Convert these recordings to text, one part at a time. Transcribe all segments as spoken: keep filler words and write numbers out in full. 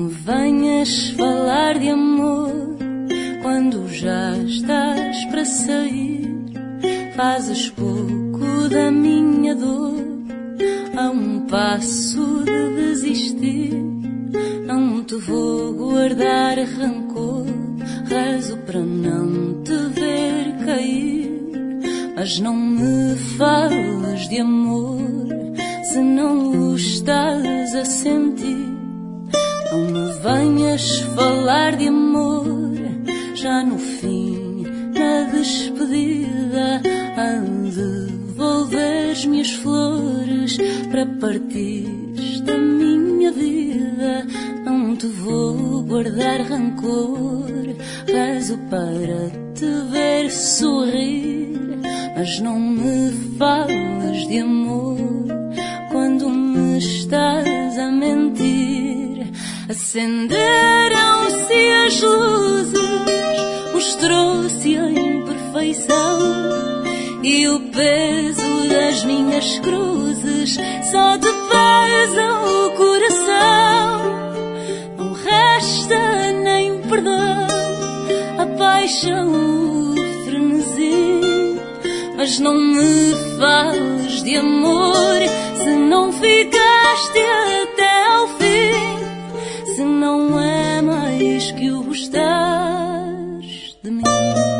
me venhas falar de amor quando já estás para sair. Fazes pouco da minha dor, a um passo de desistir. Não te vou guardar rancor, rezo para não te ver cair. Mas não me fales de amor se não o estás a sentir. Não me venhas falar de amor já no fim, na despedida, a devolveres-me as flores para partires da minha vida. Não te vou guardar rancor, rezo para te ver sorrir. Mas não me falas de amor quando me estás a mentir. Acenderam-se as luzes, mostrou-se a imperfeição, e o peso das minhas cruzes só te pesa o coração. Não resta nem perdão, a paixão, o frenesi. Mas não me fales de amor se não ficaste até ao fim, se não é mais que o gostares de mim.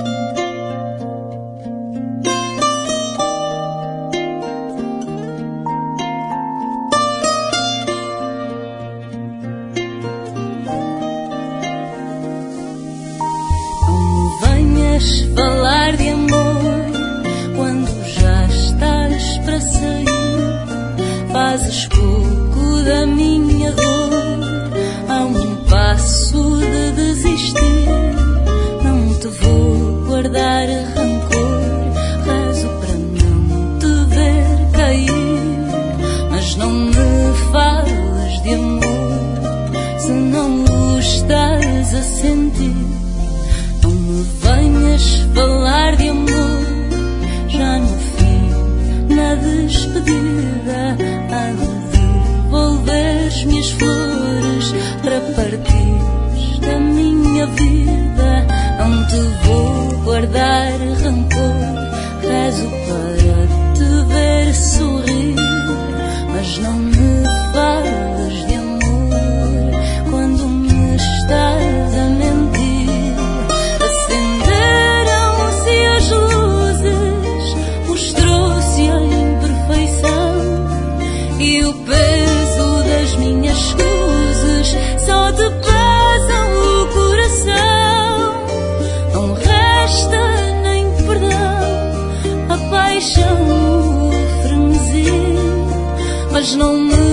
Não me venhas falar de amor quando já estás para sair. Fazes pouco da minha dor, a um passo de desistir. Não te vou guardar rancor, rezo para não te ver cair. Mas não me fales de amor se não o estás a sentir. Não me venhas falar de amor já no fim, na despedida, a devolveres-me as flores para partires da minha vida. Não te vou guardar rancor, rezo para te ver sorrir. Mas não me falas de amor quando me estás a mentir. Acenderam-se as luzes, mostrou-se a imperfeição, e o peso das minhas cruzes só te pesa o coração. Não resta nem perdão, a paixão, o frenesi. Mas não me